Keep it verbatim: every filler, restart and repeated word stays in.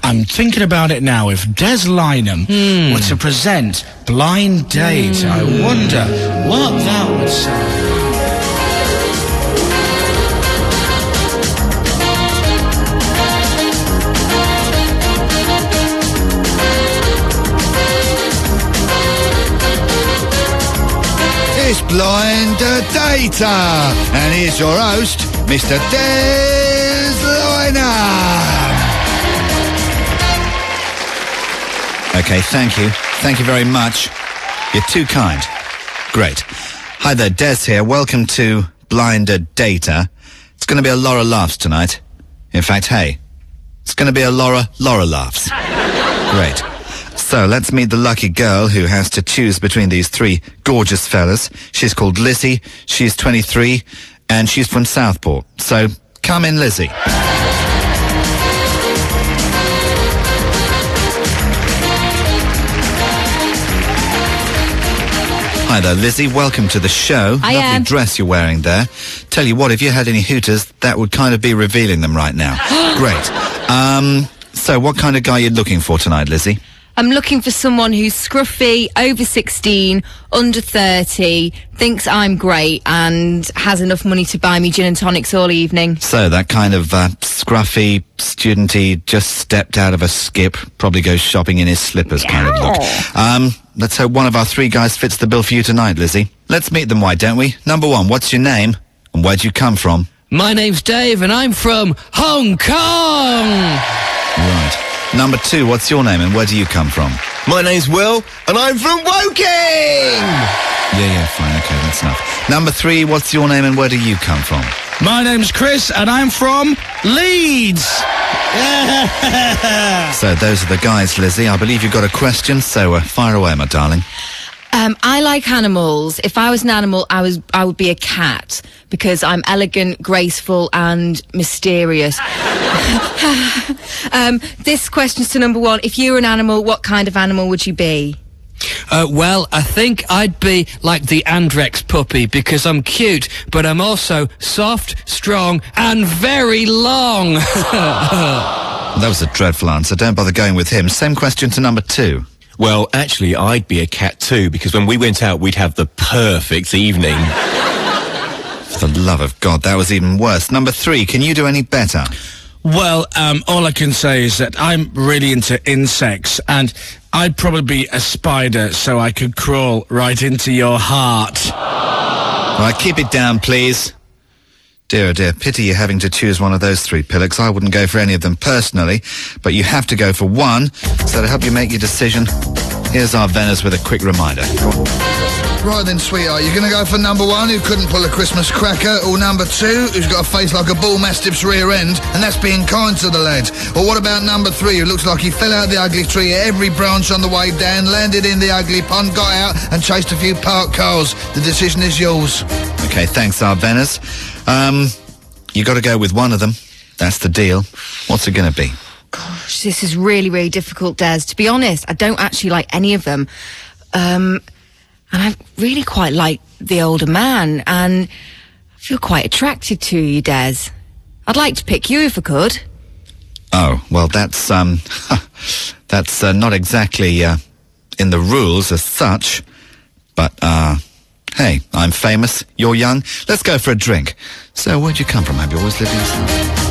I'm thinking about it now. If Des Lynam mm. were to present Blind Date, mm. I wonder what that would sound like. It's Blind Data, and here's your host, Mister Des Lynam. Okay, thank you. Thank you very much. You're too kind. Great. Hi there, Des here. Welcome to Blind Data. It's going to be a lot of laughs tonight. In fact, hey, it's going to be a Laura, Laura laughs. Great. So, let's meet the lucky girl who has to choose between these three gorgeous fellas. She's called Lizzie, she's twenty-three, and she's from Southport. So, come in, Lizzie. Hi there, Lizzie. Welcome to the show. I Lovely am. dress you're wearing there. Tell you what, if you had any hooters, that would kind of be revealing them right now. Great. Um, so, what kind of guy are you looking for tonight, Lizzie? I'm looking for someone who's scruffy, over sixteen, under thirty, thinks I'm great, and has enough money to buy me gin and tonics all evening. So, that kind of uh, scruffy, studenty, just stepped out of a skip, probably goes shopping in his slippers kind of look. Um, let's hope one of our three guys fits the bill for you tonight, Lizzie. Let's meet them, why don't we? Number one, what's your name? And where'd you come from? My name's Dave, and I'm from Hong Kong! Right. Number two, what's your name and where do you come from? My name's Will, and I'm from Woking! Yeah, yeah, fine, okay, that's enough. Number three, what's your name and where do you come from? My name's Chris, and I'm from Leeds. So those are the guys, Lizzie. I believe you've got a question, so uh, fire away, my darling. Um, I like animals. If I was an animal, I was I would be a cat, because I'm elegant, graceful, and mysterious. um, this question's to number one. If you were an animal, what kind of animal would you be? Uh, well, I think I'd be like the Andrex puppy, because I'm cute, but I'm also soft, strong, and very long. That was a dreadful answer. Don't bother going with him. Same question to number two. Well, actually, I'd be a cat too, because when we went out, we'd have the perfect evening. For the love of God, that was even worse. Number three, can you do any better? Well, um, all I can say is that I'm really into insects, and I'd probably be a spider so I could crawl right into your heart. Right, keep it down, please. Dear, oh dear, pity you're having to choose one of those three pillocks. I wouldn't go for any of them personally, but you have to go for one. So to help you make your decision, here's our Venice with a quick reminder. Right then, sweetheart, you're going to go for number one, who couldn't pull a Christmas cracker, or number two, who's got a face like a bull mastiff's rear end, and that's being kind to the lad. Or what about number three, who looks like he fell out of the ugly tree at every branch on the way down, landed in the ugly pond, got out, and chased a few parked cars? The decision is yours. Okay, thanks, our Venice. Um, you got to go with one of them. That's the deal. What's it going to be? Gosh, this is really, really difficult, Des. To be honest, I don't actually like any of them. Um... And I really quite like the older man, and I feel quite attracted to you, Des. I'd like to pick you if I could. Oh, well, that's, um, that's uh, not exactly uh, in the rules as such. But, uh, hey, I'm famous, you're young, let's go for a drink. So, where'd you come from? Have you always lived in...